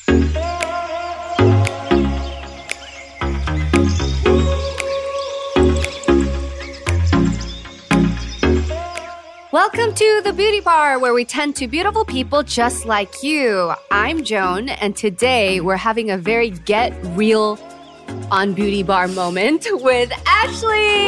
Welcome to the Beauty Bar, where we tend to beautiful people just like you. I'm Joan, and today we're having a very get real on Beauty Bar moment with Ashley.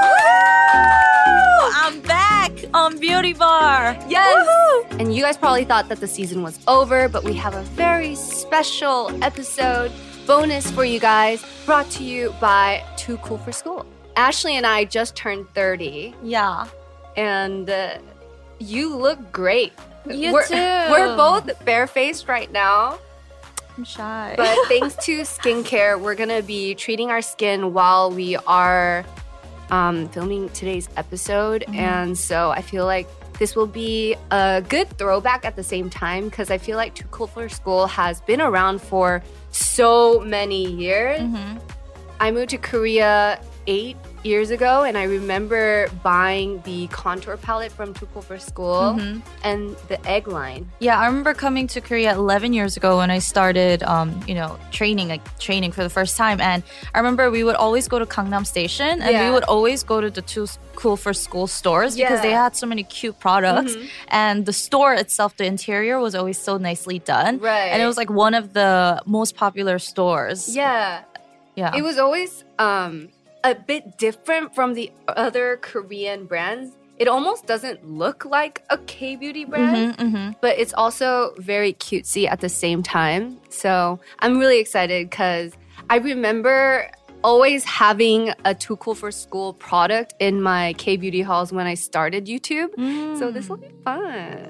Woo! I'm back on Beauty Bar. Yes. Woo-hoo! And you guys probably thought that the season was over, but we have a very special episode bonus for you guys, brought to you by Too Cool for School. Ashley and I just turned 30. Yeah. And you look great. You too. We're both barefaced right now. I'm shy. But thanks to skincare, we're going to be treating our skin while we are filming today's episode. And so I feel like this will be a good throwback at the same time, because I feel like Too Cool for School has been around for so many years. I moved to Korea 8 years ago, and I remember buying the contour palette from Too Cool for School and the egg line. Yeah, I remember coming to Korea 11 years ago when I started, training for the first time. And I remember we would always go to Gangnam Station, and we would always go to the Too Cool for School stores because they had so many cute products. And the store itself, the interior was always so nicely done. Right. And it was like one of the most popular stores. Yeah. It was always a bit different from the other Korean brands. It almost doesn't look like a K-beauty brand, but it's also very cutesy at the same time. So I'm really excited because I remember always having a Too Cool for School product in my K-beauty hauls when I started YouTube. So this will be fun.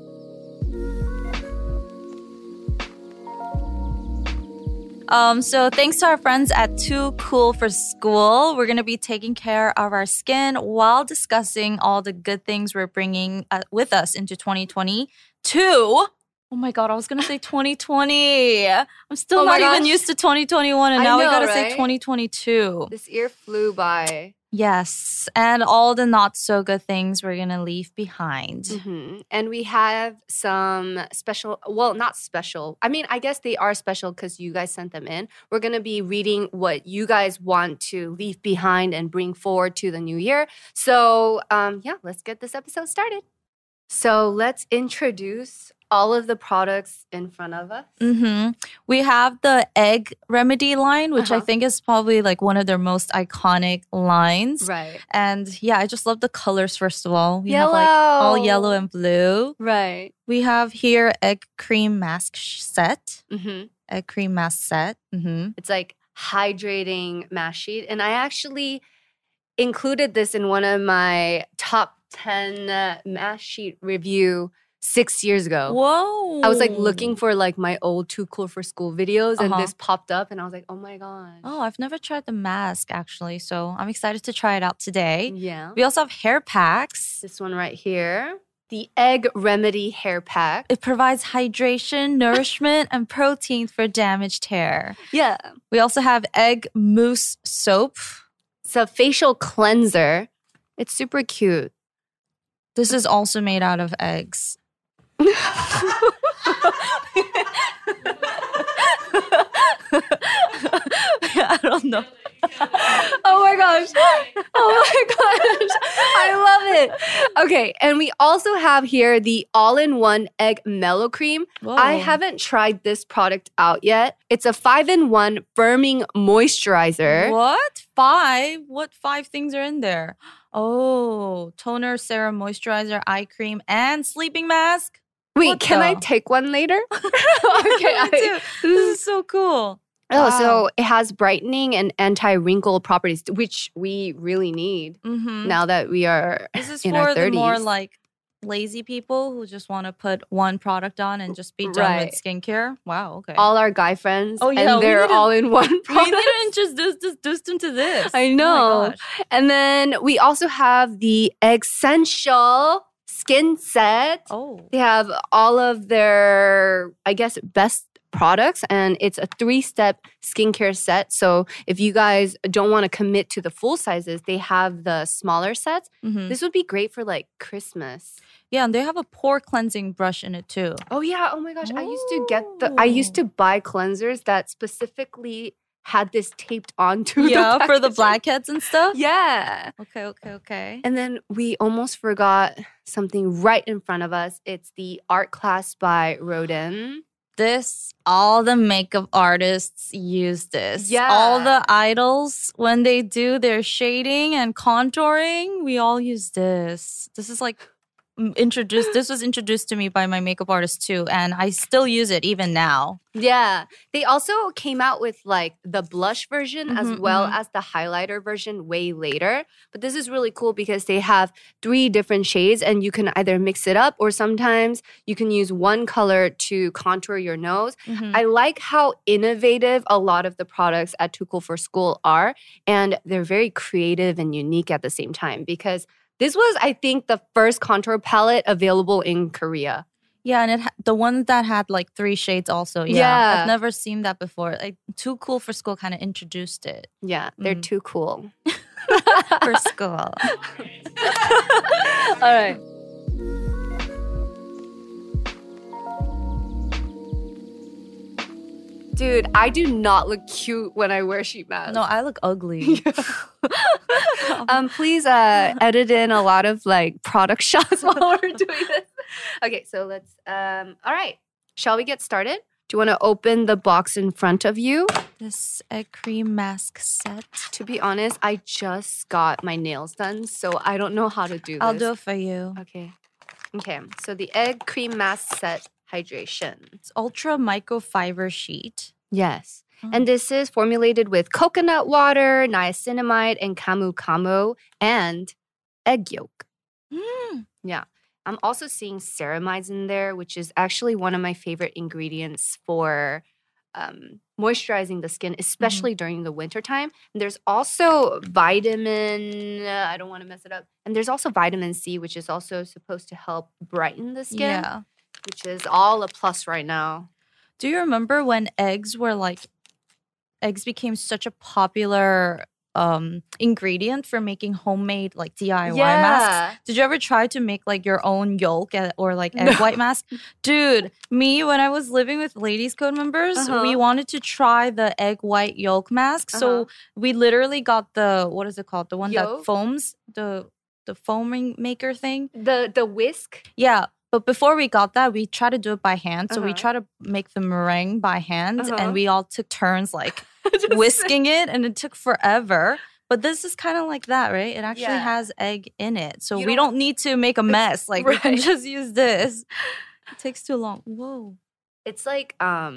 So thanks to our friends at Too Cool for School, we're going to be taking care of our skin while discussing all the good things we're bringing with us into 2022. Oh my God, I was going to say 2020. I'm still not even used to 2021, and now we got to say 2022. This year flew by. Yes, and all the not so good things we're going to leave behind. And we have some special, well, not special. I mean, I guess they are special because you guys sent them in. We're going to be reading what you guys want to leave behind and bring forward to the new year. So, let's get this episode started. So let's introduce all of the products in front of us. We have the Egg Remedy line, which I think is probably like one of their most iconic lines. Right. And yeah, I just love the colors, first of all. We have like all yellow and blue. Right. We have here Egg Cream Mask Set. Egg Cream Mask Set. It's like hydrating mask sheet. And I actually included this in one of my top 10 mask sheet review 6 years ago. Whoa. I was like looking for like my old Too Cool for School videos, and this popped up, and I was like, oh my gosh. Oh, I've never tried the mask actually, so I'm excited to try it out today. Yeah. We also have hair packs. This one right here. The Egg Remedy Hair Pack. It provides hydration, nourishment, and protein for damaged hair. Yeah. We also have Egg Mousse Soap. It's a facial cleanser. It's super cute. This is also made out of eggs. I don't know. Oh my gosh. I love it. Okay, and we also have here the all-in-one egg mellow cream. Whoa. I haven't tried this product out yet. It's a 5-in-1 firming moisturizer. What? 5? What 5 things are in there? Oh, toner, serum, moisturizer, eye cream, and sleeping mask. Wait, can I take one later? Okay, this is so cool. Oh, so it has brightening and anti-wrinkle properties, which we really need now that we are in our 30s. This is for the more like lazy people who just want to put one product on and just be done with skincare. Wow, okay. All our guy friends, and they're all in one product. We need to introduce them to this. I know. Oh my gosh. And then we also have the Essential Skin Set. Oh. They have all of their, I guess, best products, and it's a 3-step skincare set. So if you guys don't want to commit to the full sizes, they have the smaller sets. Mhm. This would be great for like Christmas. Yeah, and they have a pore cleansing brush in it too. Oh yeah, oh my gosh, I used to buy cleansers that specifically had this taped onto Yeah, the for the packaging. blackheads and stuff. Yeah. Okay. And then we almost forgot something right in front of us. It's the art class by Rodin. All the makeup artists use this. Yeah. All the idols, when they do their shading and contouring, we all use this. This is like this was introduced to me by my makeup artist too, and I still use it even now. Yeah. They also came out with like the blush version as well as the highlighter version way later. But this is really cool because they have 3 different shades and you can either mix it up or sometimes you can use one color to contour your nose. I like how innovative a lot of the products at Too Cool for School are, and they're very creative and unique at the same time because this was, I think, the first contour palette available in Korea. Yeah, and the one that had like 3 shades also. Yeah. I've never seen that before. Like Too Cool for School kind of introduced it. Yeah, they're too cool. For school. All right. Dude, I do not look cute when I wear sheet masks. No, I look ugly. Please edit in a lot of like product shots while we're doing this. Okay, so let's all right. Shall we get started? Do you want to open the box in front of you? This egg cream mask set. To be honest, I just got my nails done, so I don't know how to do this. I'll do it for you. Okay. So the egg cream mask set hydration. It's ultra microfiber sheet. Yes. And this is formulated with coconut water, niacinamide, and camu camu, and egg yolk. Yeah. I'm also seeing ceramides in there, which is actually one of my favorite ingredients for moisturizing the skin, especially during the wintertime. And there's also vitamin, I don't want to mess it up. And there's also vitamin C, which is also supposed to help brighten the skin, which is all a plus right now. Do you remember when eggs became such a popular ingredient for making homemade like DIY masks? Did you ever try to make like your own yolk or like egg white mask? Dude, when I was living with Ladies Code members, we wanted to try the egg white yolk mask. So we literally got what is it called? The one that foams, the foaming maker thing. The whisk? Yeah. But before we got that, we tried to do it by hand. So we tried to make the meringue by hand. And we all took turns like whisking it. And it took forever. But this is kind of like that, right? It actually has egg in it. So we don't need to make a mess. Like we can just use this. It takes too long. Whoa. It's like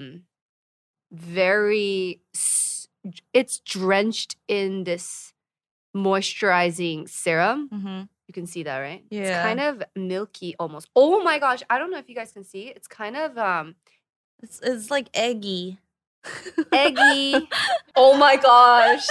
it's drenched in this moisturizing serum. You can see that, right? Yeah. It's kind of milky almost. Oh my gosh. I don't know if you guys can see. It's kind of it's like eggy. Eggy. Oh my gosh.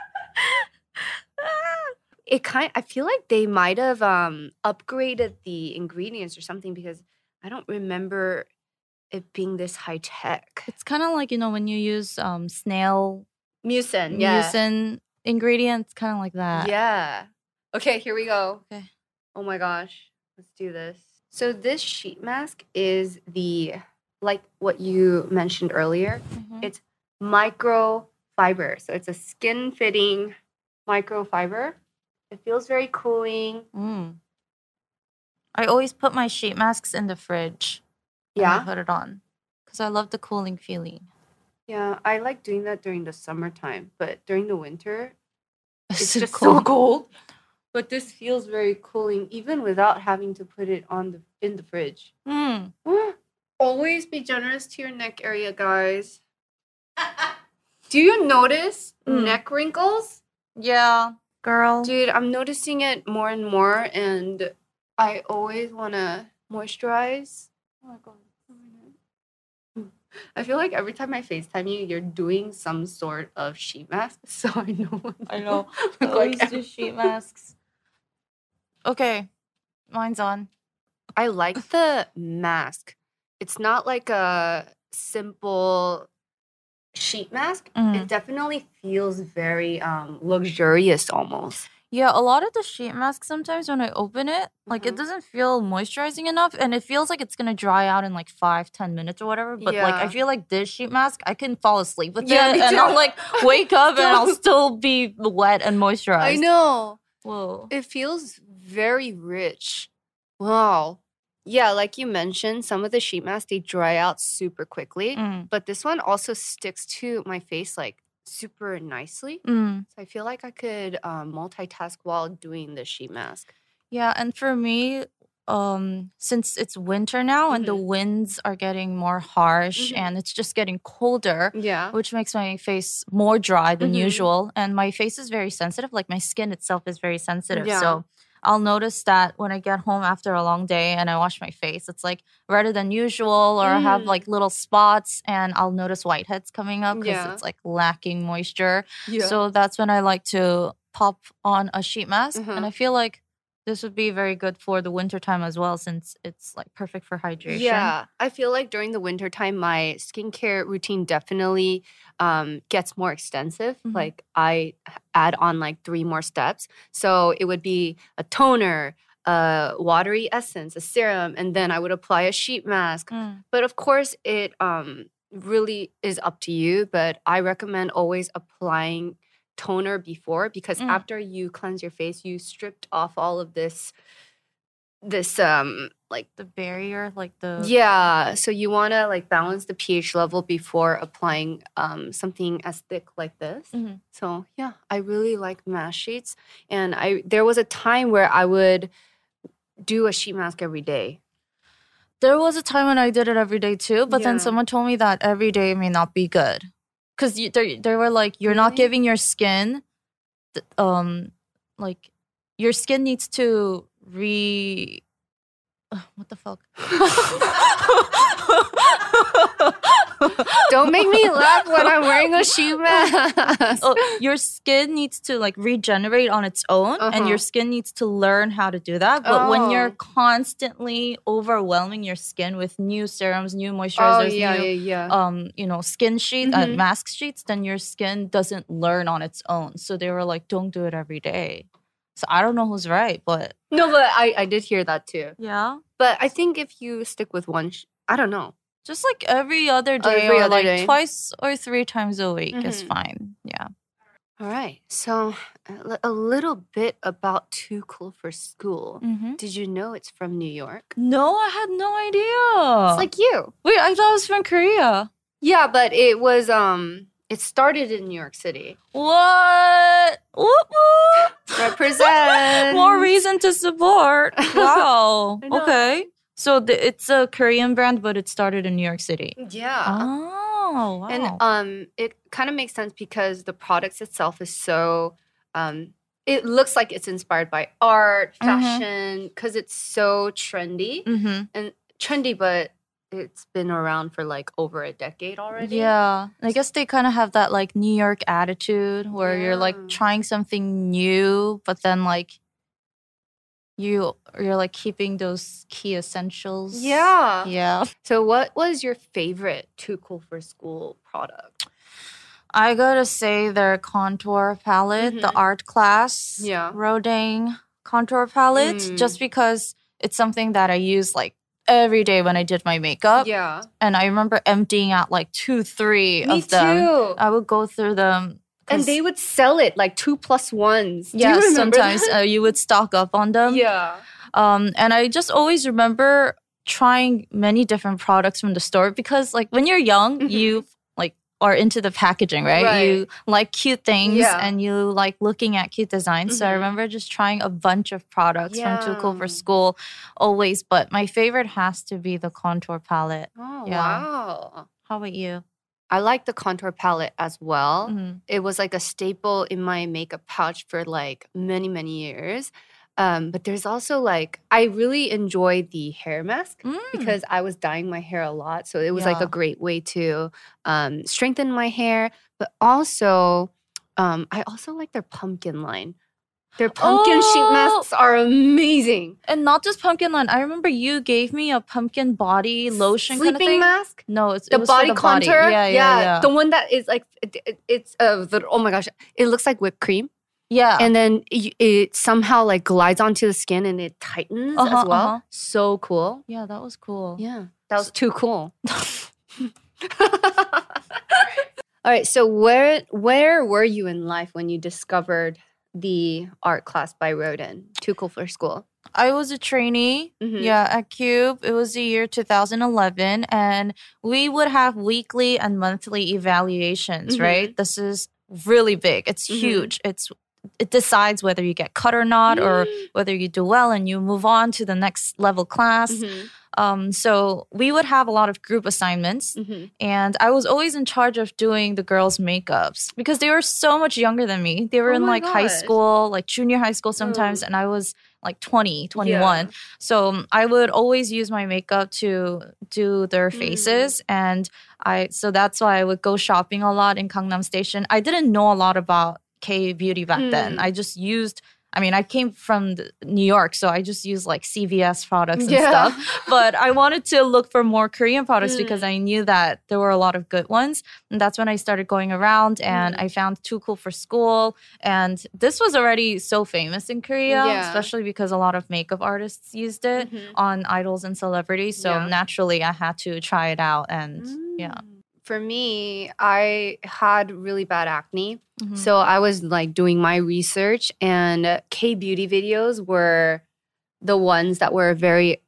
I feel like they might have upgraded the ingredients or something because I don't remember it being this high tech. It's kind of like, when you use snail mucin ingredients, kind of like that. Yeah. Okay, here we go. Okay. Oh my gosh. Let's do this. So this sheet mask is like what you mentioned earlier. It's microfiber. So it's a skin-fitting microfiber. It feels very cooling. I always put my sheet masks in the fridge. Yeah? I put it on. Because I love the cooling feeling. Yeah, I like doing that during the summertime. But during the winter, it's so just cold. so cold. But this feels very cooling, even without having to put it in the fridge. Always be generous to your neck area, guys. Do you notice neck wrinkles? Yeah, girl. Dude, I'm noticing it more and more, and I always want to moisturize. Oh my God. I feel like every time I FaceTime you, you're doing some sort of sheet mask, so I know. I know. I always do sheet masks. Okay, mine's on. I like the mask. It's not like a simple sheet mask, it definitely feels very luxurious almost. Yeah, a lot of the sheet masks sometimes when I open it, like it doesn't feel moisturizing enough and it feels like it's gonna dry out in like 5-10 minutes or whatever. But like I feel like this sheet mask, I can fall asleep with it and I'll like wake up and I'll still be wet and moisturized. I know. Whoa. It feels very rich. Wow. Yeah, like you mentioned, some of the sheet masks, they dry out super quickly. But this one also sticks to my face like super nicely. So I feel like I could multitask while doing the sheet mask. Yeah, and for me, since it's winter now and the winds are getting more harsh and it's just getting colder, which makes my face more dry than usual. And my face is very sensitive, like my skin itself is very sensitive. So I'll notice that when I get home after a long day and I wash my face, it's like redder than usual, or I have like little spots and I'll notice whiteheads coming up because it's like lacking moisture. So that's when I like to pop on a sheet mask. And I feel like this would be very good for the wintertime as well, since it's like perfect for hydration. Yeah, I feel like during the wintertime, my skincare routine definitely gets more extensive. Like I add on like 3 more steps. So it would be a toner, a watery essence, a serum, and then I would apply a sheet mask. But of course, it really is up to you. But I recommend always applying toner before, because after you cleanse your face, you stripped off all of this like the barrier, like the so you want to like balance the pH level before applying something as thick like this. So yeah, I really like mask sheets, and there was a time where I would do a sheet mask every day. There was a time when I did it every day too, but then someone told me that every day may not be good. Because they were like, you're not giving your skin, like, your skin needs to what the fuck? Don't make me laugh when I'm wearing a sheet mask. Your skin needs to like regenerate on its own, and your skin needs to learn how to do that. But when you're constantly overwhelming your skin with new serums, new moisturizers, new skin sheets, mask sheets, then your skin doesn't learn on its own. So they were like, don't do it every day. So I don't know who's right, but no, but I did hear that too. Yeah, but I think if you stick with one, I don't know. Just like every other day, or like twice or 3 times a week is fine. Yeah. All right. So a little bit about Too Cool for School. Did you know it's from New York? No, I had no idea. It's like you. Wait, I thought it was from Korea. Yeah, but it was it started in New York City. What? Whoop, whoop. Represent. More reason to support. Wow. Okay. So it's a Korean brand, but it started in New York City. Yeah. Oh, wow. And it kind of makes sense because the products itself is so it looks like it's inspired by art, fashion, because it's so trendy. And trendy, but it's been around for like over a decade already. Yeah. I guess they kind of have that like New York attitude where you're like trying something new, but then like you're like keeping those key essentials. Yeah. Yeah. So what was your favorite Too Cool for School product? I gotta say their contour palette, the art class. Yeah. Rodang contour palette. Just because it's something that I use like every day when I did my makeup. Yeah. And I remember emptying out like 2-3 of them. Me too. I would go through them. And they would sell it like 2+1s. Yeah, sometimes you would stock up on them. Yeah. And I just always remember trying many different products from the store because like when you're young, you like are into the packaging, right? You like cute things and you like looking at cute designs. So I remember just trying a bunch of products from Too Cool for School always. But my favorite has to be the contour palette. Oh, wow. How about you? I like the contour palette as well. It was like a staple in my makeup pouch for like many, many years. But there's also like, I really enjoy the hair mask because I was dyeing my hair a lot. So it was like a great way to strengthen my hair. But also, I also like their pumpkin line. Their pumpkin sheet masks are amazing. And not just pumpkin line. I remember you gave me a pumpkin body lotion kind of Sleeping thing. mask? No, it The was body for the contour? body. Yeah. The one that is like, it's, oh my gosh, it looks like whipped cream. Yeah. And then it somehow like glides onto the skin and it tightens as well. So cool. Yeah, that was cool. Yeah, that was too cool. All right, so where were you in life when you discovered the art class by Roden? Too cool for school. I was a trainee, at CUBE. It was the year 2011, and we would have weekly and monthly evaluations, right? This is really big. It's huge. It decides whether you get cut or not, or whether you do well and you move on to the next level class. So we would have a lot of group assignments, and I was always in charge of doing the girls' makeups because they were so much younger than me. They were in like high school, like junior high school sometimes, and I was like 20, 21. Yeah. So I would always use my makeup to do their faces, and so that's why I would go shopping a lot in Gangnam Station. I didn't know a lot about K-beauty back then. I just used, I came from New York, so I just used like CVS products and stuff. But I wanted to look for more Korean products because I knew that there were a lot of good ones. And that's when I started going around and I found Too Cool for School. And this was already so famous in Korea, especially because a lot of makeup artists used it on idols and celebrities. So naturally, I had to try it out. And For me, I had really bad acne. So I was like doing my research, and K-beauty videos were the ones that were very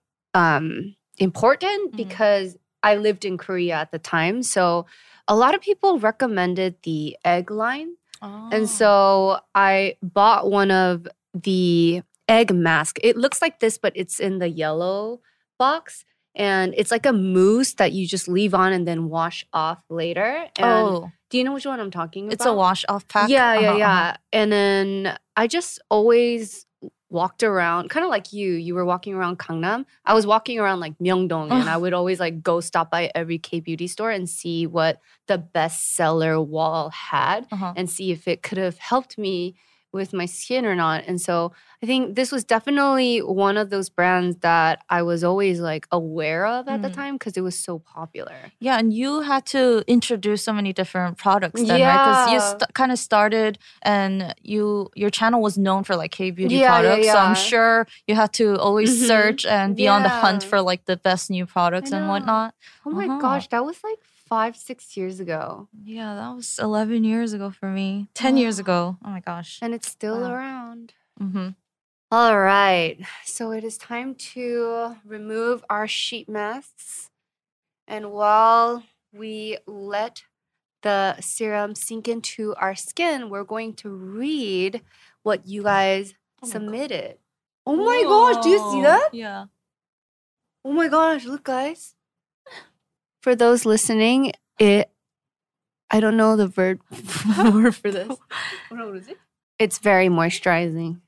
important because I lived in Korea at the time. So a lot of people recommended the egg line. And so I bought one of the egg mask. It looks like this, but it's in the yellow box. And it's like a mousse that you just leave on and then wash off later. And do you know which one I'm talking about? It's a wash off pack? Yeah. And then I just always walked around, kind of like you were walking around Gangnam. I was walking around like Myeongdong, and I would always like go stop by every K-beauty store and see what the bestseller wall had and see if it could have helped me with my skin or not. And so I think this was definitely one of those brands that I was always like aware of at the time because it was so popular. Yeah, and you had to introduce so many different products then, right? Because you kind of started and your channel was known for like K-beauty products. So I'm sure you had to always search and be on the hunt for like the best new products and whatnot. Oh my gosh, that was like 5-6 years ago. Yeah, that was 11 years ago for me. 10 years ago. Oh my gosh. And it's still around. All right. So it is time to remove our sheet masks. And while we let the serum sink into our skin, we're going to read what you guys submitted. Oh my gosh, do you see that? Yeah. Oh my gosh, look guys. For those listening, I don't know the word for this. What is it? It's very moisturizing.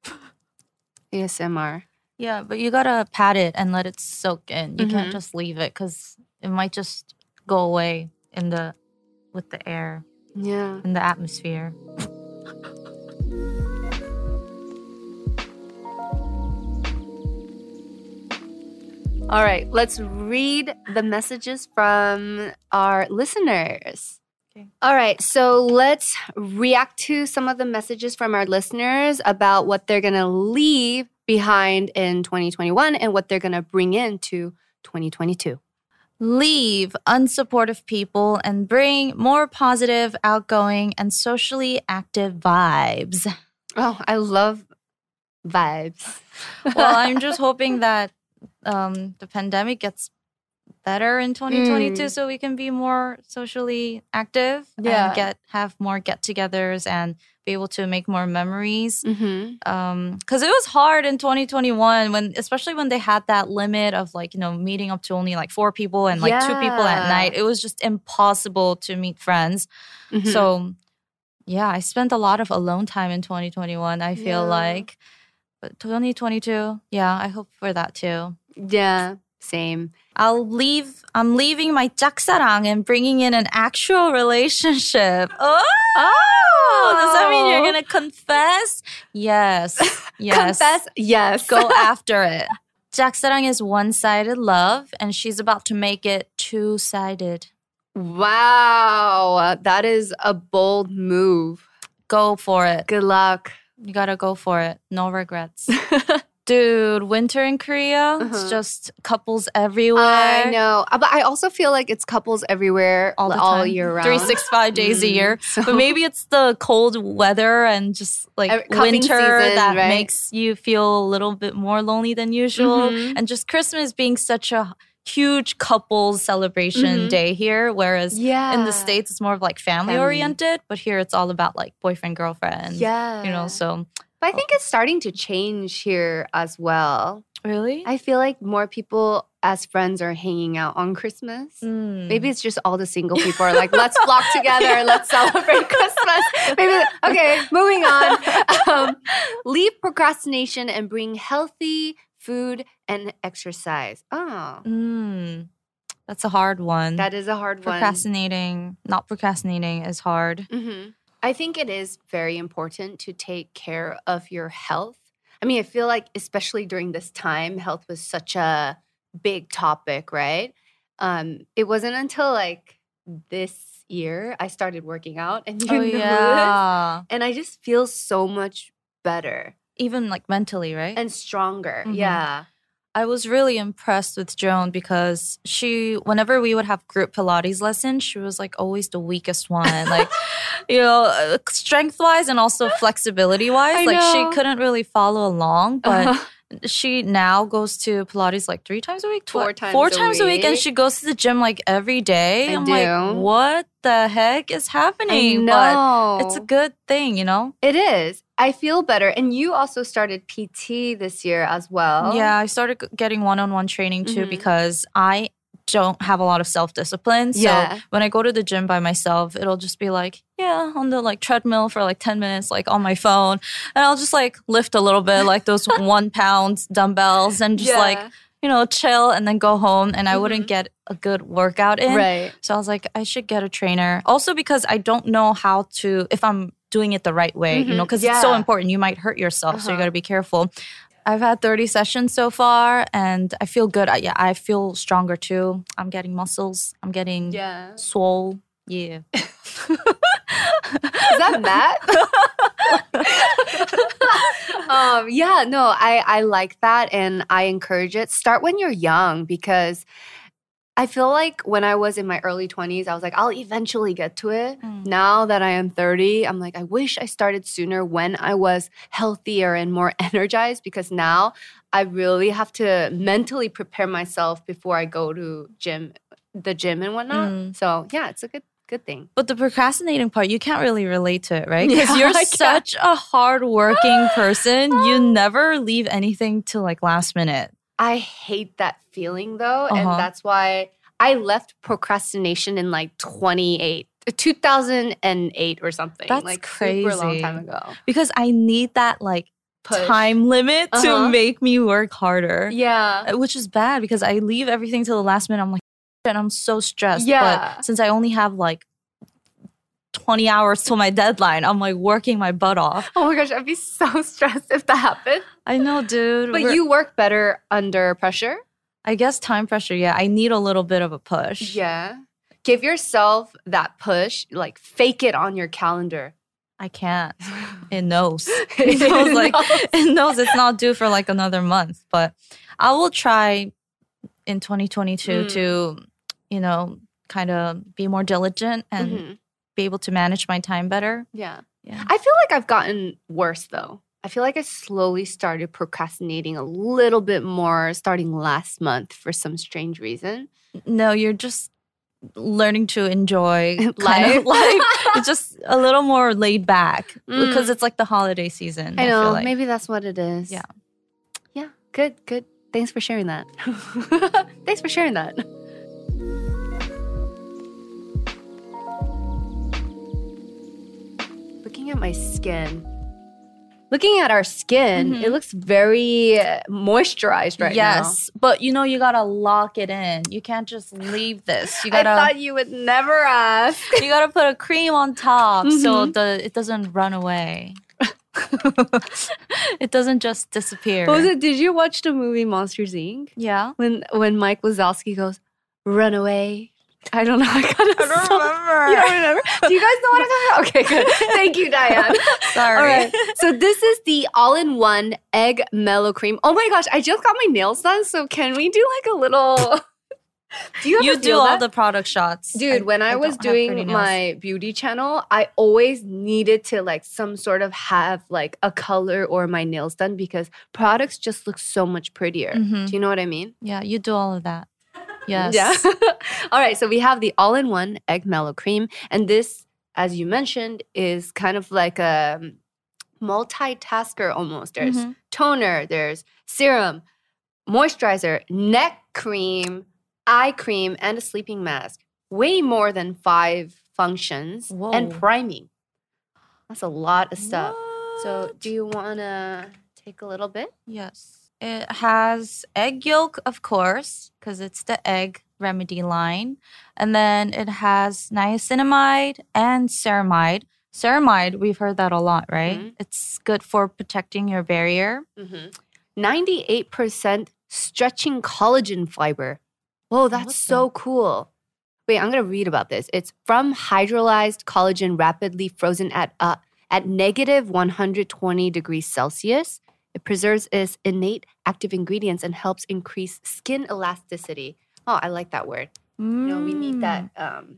ASMR. Yeah, but you gotta pat it and let it soak in. You can't just leave it because it might just go away with the air. Yeah. In the atmosphere. All right, let's read the messages from our listeners. Okay. All right, so let's react to some of the messages from our listeners about what they're going to leave behind in 2021 and what they're going to bring into 2022. Leave unsupportive people and bring more positive, outgoing, and socially active vibes. Oh, I love vibes. Well, I'm just hoping that the pandemic gets better in 2022 so we can be more socially active and have more get-togethers and be able to make more memories. Because it was hard in 2021 especially when they had that limit of like, meeting up to only like 4 people and like 2 people at night. It was just impossible to meet friends. So yeah, I spent a lot of alone time in 2021, I feel like. But 2022, I hope for that too. Yeah, same. I'm leaving my 짝사랑 and bringing in an actual relationship. Does that mean you're going to confess? Yes. Yes. Confess? Yes. Go after it. 짝사랑 is one-sided love, and she's about to make it two-sided. Wow. That is a bold move. Go for it. Good luck. You gotta go for it. No regrets. Dude, winter in Korea, it's just couples everywhere. I know. But I also feel like it's couples everywhere All the all time. year round. 365 days a year. So- But maybe it's the cold weather and just like Cuffing winter season, that right? makes you feel a little bit more lonely than usual. And just Christmas being such a huge couples celebration day here, whereas in the States it's more of like family oriented, but here it's all about like boyfriend, girlfriend. Yeah. You know, so. But I think it's starting to change here as well. Really? I feel like more people as friends are hanging out on Christmas. Maybe it's just all the single people are like, let's flock together, let's celebrate Christmas. Maybe, okay, moving on. Leave procrastination and bring healthy food and exercise. Oh, That's a hard one. that is a hard one. Not procrastinating is hard. I think it is very important to take care of your health. I mean, I feel like especially during this time, health was such a big topic, right? It wasn't until like this year I started working out and you know this. And I just feel so much better Even like mentally, right? and stronger. Yeah. I was really impressed with Joan because whenever we would have group Pilates lessons, she was like always the weakest one. Like, you know, strength wise and also flexibility wise. I Like know. she couldn't really follow along, but she now goes to Pilates like 3 times a week, Four times four a times a week, and week. she goes to the gym like every day. I I'm do. like, what the heck is happening? I know. But it's a good thing, you know? It is. I feel better. And you also started PT this year as well. Yeah, I started getting one-on-one training too because I don't have a lot of self-discipline. So Yeah. when I go to the gym by myself, it'll just be like, on the like treadmill for like 10 minutes, like on my phone. And I'll just like lift a little bit, like those 1 pound dumbbells and just like, you know, chill and then go home. And I wouldn't get a good workout in. Right. So I was like, I should get a trainer. Also because I don't know how to, if I'm doing it the right way, you know, because it's so Yeah. important. You might hurt yourself. So you got to be careful. I've had 30 sessions so far and I feel good. I feel stronger too. I'm getting muscles. I'm getting swole. Yeah. Is that Matt? I like that and I encourage it. Start when you're young because I feel like when I was in my early 20s, I was like, I'll eventually get to it. Now that I am 30, I'm like, I wish I started sooner when I was healthier and more energized because now I really have to mentally prepare myself before I go to the gym and whatnot. So yeah, it's a good thing. But the procrastinating part, you can't really relate to it, right? Because Yeah, you're I such a hardworking person. You never leave anything to like last minute. I hate that feeling though. And that's why I left procrastination in like 2008 or something. That's like crazy. super long time ago. Because I need that like Push. time limit to make me work harder. Yeah. Which is bad because I leave everything till the last minute. I'm like, and I'm so stressed. Yeah. But since I only have like 20 hours till my deadline, I'm like working my butt off. Oh my gosh, I'd be so stressed if that happened. I know, dude. But you work better under pressure? I guess time pressure, yeah. I need a little bit of a push. Yeah. Give yourself that push, like fake it on your calendar. I can't. It knows. It knows it's not due for like another month. But I will try in 2022 to, you know, kind of be more diligent and be able to manage my time better. Yeah. Yeah. I feel like I've gotten worse though. I feel like I slowly started procrastinating a little bit more starting last month for some strange reason. No, you're just learning to enjoy Life. life. It's just a little more laid back because it's like the holiday season. I know. feel like. Maybe that's what it is. Yeah. Yeah. Good. Thanks for sharing that. Thanks for sharing that. Looking at my skin. looking at our skin, it looks very moisturized right now. Yes, but you gotta lock it in. You can't just leave this. You gotta. I thought you would never ask. You gotta put a cream on top so it doesn't run away. It doesn't just disappear. Did you watch the movie Monsters Inc? Yeah. When Mike Wazowski goes, run away. I don't know. I don't remember. You don't remember? Do you guys know what I'm talking about? Okay, good. Thank you, Diane. Sorry. All right. So this is the all-in-one egg mellow cream. Oh my gosh, I just got my nails done. So can we do like a little... Do you ever feel all that? The product shots. Dude, when I was doing my beauty channel, I always needed to like some sort of have like a color or my nails done because products just look so much prettier. Do you know what I mean? Yeah, you do all of that. Yes. Yeah. All right, so we have the all-in-one egg mellow cream. And this, as you mentioned, is kind of like a multitasker almost. There's toner, there's serum, moisturizer, neck cream, eye cream, and a sleeping mask. Way more than 5 functions. Whoa. And priming. That's a lot of stuff. What? So do you want to take a little bit? Yes. It has egg yolk, of course, because it's the egg remedy line. And then it has niacinamide and ceramide. Ceramide, we've heard that a lot, right? It's good for protecting your barrier. 98% stretching collagen fiber. Whoa, that's so cool. Wait, I'm going to read about this. It's from hydrolyzed collagen rapidly frozen at negative 120 degrees Celsius. It preserves its innate active ingredients and helps increase skin elasticity. Oh, I like that word. You know, we need that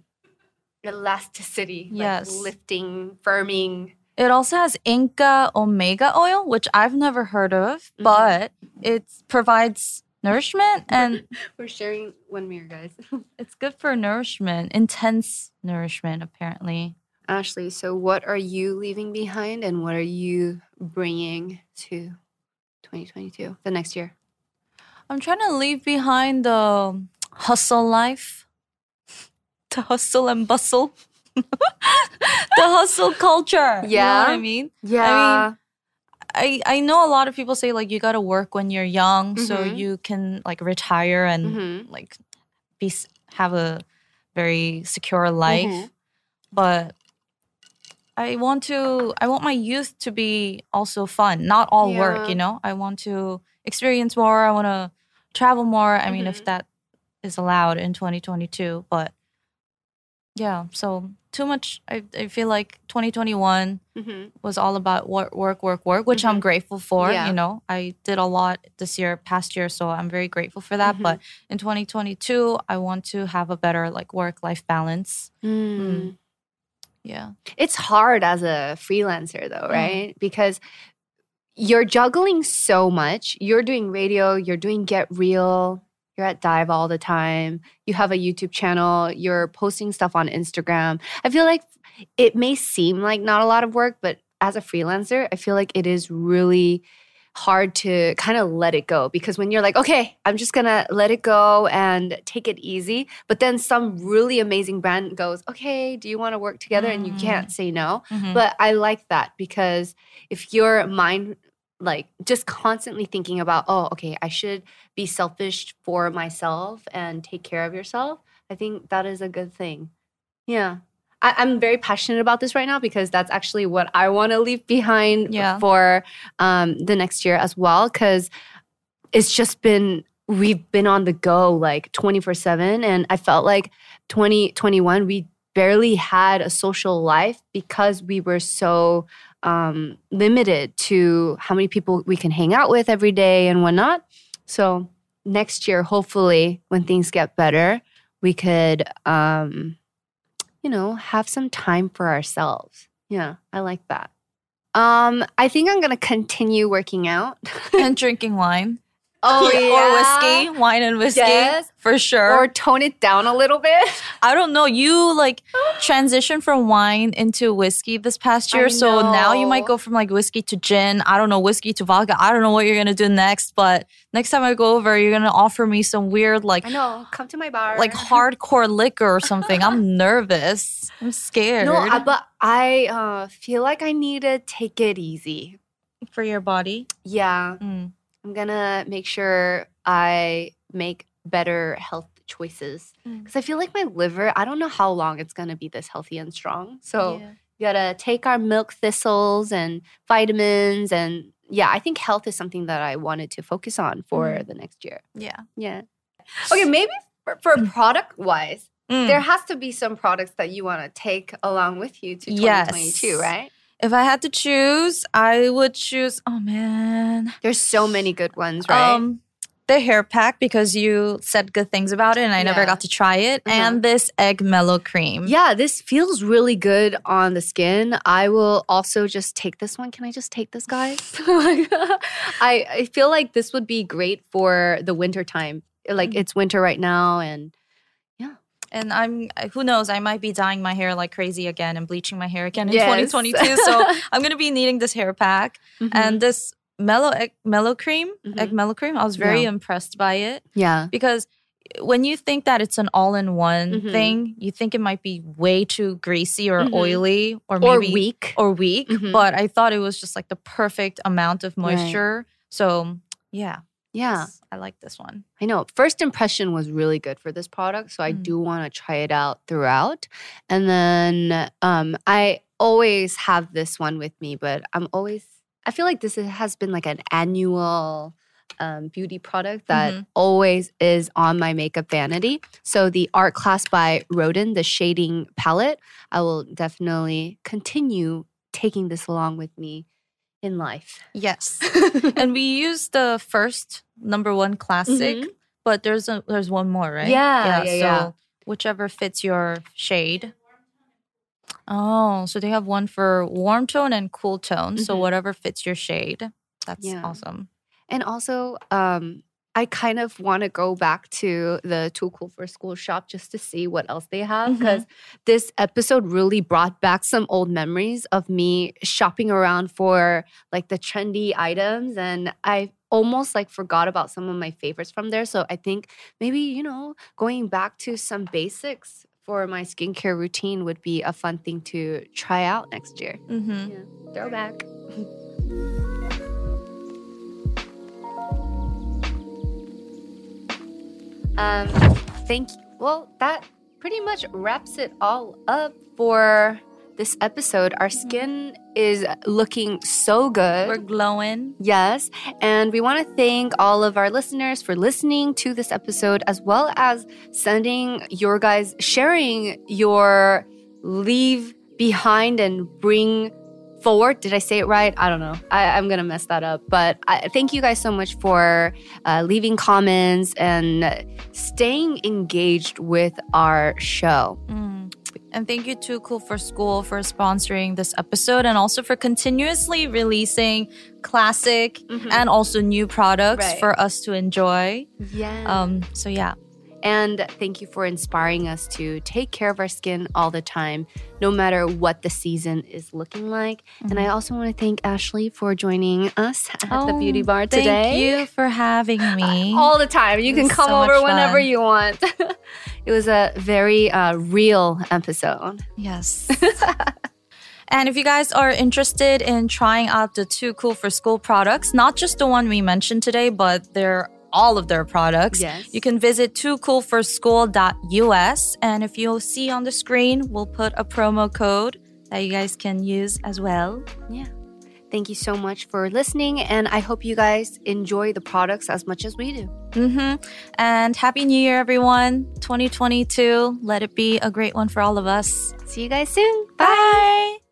elasticity, yes. like lifting, firming. It also has Inca Omega oil, which I've never heard of, but it provides nourishment and we're sharing one mirror, guys. It's good for nourishment, intense nourishment, apparently. Ashley, so what are you leaving behind and what are you bringing to 2022, the next year? I'm trying to leave behind the hustle life, the hustle and bustle, the hustle culture. Yeah. You know what I mean? Yeah. I know a lot of people say like you got to work when you're young so you can like retire and like have a very secure life. But I want my youth to be also fun, not all work, you know? I want to experience more. I want to travel more. I mean, if that is allowed in 2022, but yeah, so too much. I feel like 2021 was all about work, which I'm grateful for. Yeah. You know, I did a lot this year, past year, so I'm very grateful for that. But in 2022, I want to have a better like work-life balance. Yeah. It's hard as a freelancer though, right? Because you're juggling so much. You're doing radio, you're doing Get Real, you're at Dive all the time. You have a YouTube channel, you're posting stuff on Instagram. I feel like it may seem like not a lot of work, but as a freelancer, I feel like it is really hard to kind of let it go because when you're like, okay, I'm just gonna let it go and take it easy, but then some really amazing brand goes, okay, do you want to work together? And you can't say no. But I like that because if your mind like just constantly thinking about, oh, okay, I should be selfish for myself and take care of yourself, I think that is a good thing. Yeah. I'm very passionate about this right now because that's actually what I want to leave behind for the next year as well. Because it's just we've been on the go like 24/7. And I felt like 2021, we barely had a social life because we were so limited to how many people we can hang out with every day and whatnot. So next year, hopefully, when things get better, we could have some time for ourselves. Yeah, I like that. I think I'm going to continue working out. And drinking wine. Oh, yeah. Or whiskey. Wine and whiskey. Yes. For sure. Or tone it down a little bit. I don't know. You like transitioned from wine into whiskey this past year. So now you might go from like whiskey to gin. I don't know, whiskey to vodka. I don't know what you're going to do next. But next time I go over, you're going to offer me some weird like... I know. Come to my bar. Like hardcore liquor or something. I'm nervous. I'm scared. No, but I feel like I need to take it easy. for your body. Yeah. I'm gonna make sure I make better health choices because I feel like my liver, I don't know how long it's gonna be this healthy and strong. So we gotta take our milk thistles and vitamins, and I think health is something that I wanted to focus on for the next year. Yeah. Okay, maybe for product wise, there has to be some products that you want to take along with you to 2022, right? If I had to choose, I would choose, oh man. There's so many good ones, right? The hair pack, because you said good things about it and I never got to try it. And this egg mellow cream. Yeah, this feels really good on the skin. I will also just take this one. Can I just take this, guys? I feel like this would be great for the winter time. Like it's winter right now and and who knows, I might be dyeing my hair like crazy again and bleaching my hair again in 2022. So I'm going to be needing this hair pack and this egg mellow cream. I was very impressed by it. Yeah. Because when you think that it's an all-in-one thing, you think it might be way too greasy or oily or maybe weak. But I thought it was just like the perfect amount of moisture. So yeah. I like this one. I know. First impression was really good for this product. So I do want to try it out throughout. And then I always have this one with me, but I feel like this has been like an annual beauty product that always is on my makeup vanity. So the Art Class by Rodin, the shading palette, I will definitely continue taking this along with me in life. Yes. And we use the first #1 classic, but there's one more, right? Yeah. So whichever fits your shade. Oh, so they have one for warm tone and cool tone. So whatever fits your shade. That's awesome. And also, I kind of want to go back to the Too Cool for School shop just to see what else they have. Because this episode really brought back some old memories of me shopping around for like the trendy items. And I almost like forgot about some of my favorites from there. So I think maybe, going back to some basics for my skincare routine would be a fun thing to try out next year. Throwback. Thank you. Well, that pretty much wraps it all up for this episode. Our skin is looking so good. We're glowing. Yes. And we want to thank all of our listeners for listening to this episode, as well as sharing your leave behind and bring forward. Did I say it right? I don't know. I'm going to mess that up. But thank you guys so much for leaving comments and staying engaged with our show. And thank you to Cool for School for sponsoring this episode and also for continuously releasing classic and also new products for us to enjoy. So yeah. And thank you for inspiring us to take care of our skin all the time, no matter what the season is looking like. And I also want to thank Ashley for joining us at the beauty bar today. Thank you for having me. All the time. You can come over whenever you want. It was a very real episode. Yes. And if you guys are interested in trying out the Too Cool for School products, not just the one we mentioned today, but all of their products. Yes. You can visit toocoolforschool.us. And if you'll see on the screen, we'll put a promo code that you guys can use as well. Yeah. Thank you so much for listening. And I hope you guys enjoy the products as much as we do. And Happy New Year, everyone. 2022. Let it be a great one for all of us. See you guys soon. Bye.